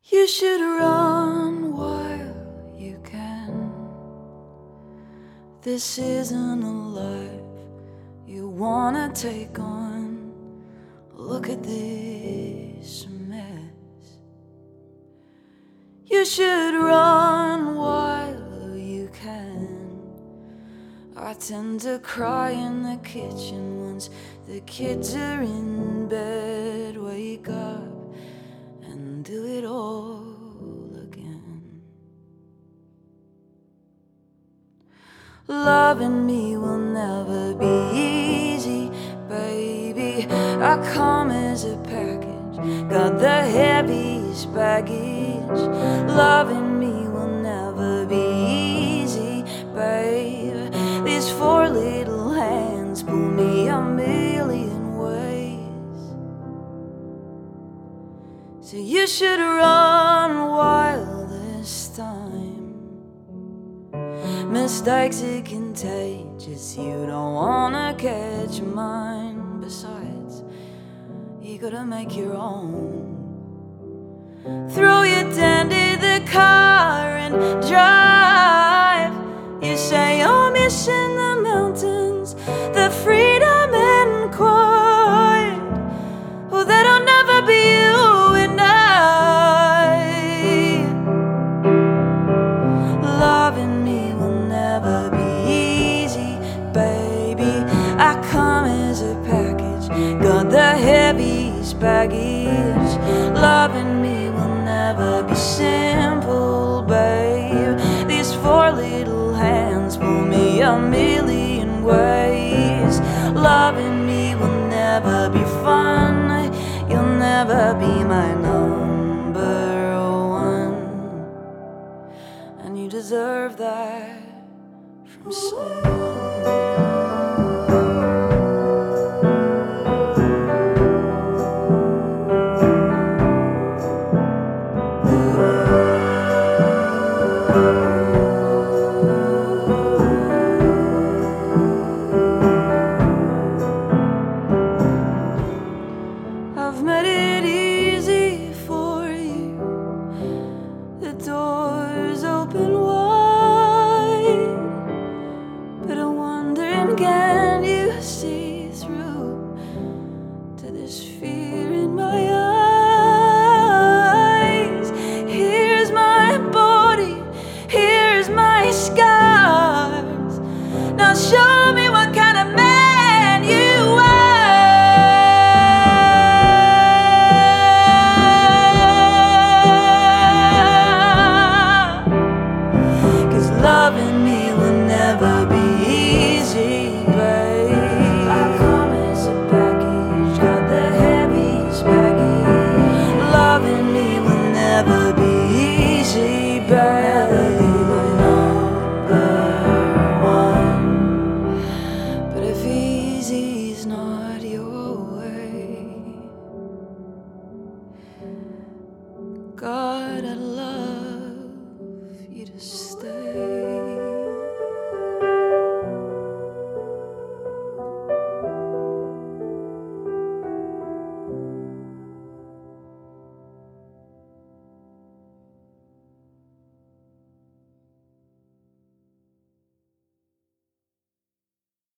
You should run while you can. This isn't a life you wanna take on. Look at this mess. You should run while you can. I tend to cry in the kitchen once the kids are in bed. Wake up and do it all again. Loving me will never be easy, baby. I come as a package, got the heaviest baggage. Loving me will never be easy, babe. These four little hands pull me a million ways. So you should run while this time. Mistakes are contagious, you don't wanna catch mine. Besides, you gotta make your own. Throw your tent in the car and drive. You say you're missing the mountains, the freedom and quiet. Well, that'll never be you and I. Loving me will never be easy, baby. I come as a package, got the heaviest baggage. Loving me will never be simple, babe. These four little hands pull me a million ways. Loving me will never be fun. You'll never be my number one, and you deserve that from someone. I've made it